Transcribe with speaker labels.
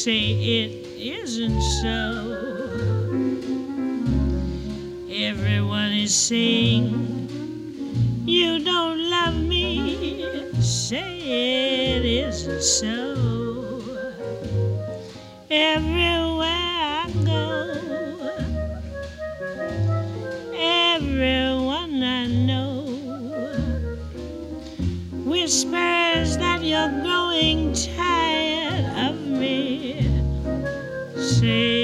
Speaker 1: say it isn't so. Everyone is saying you don't love me. Say it isn't so. Everywhere I go, everyone I know whispers that you're growing tired of me. Say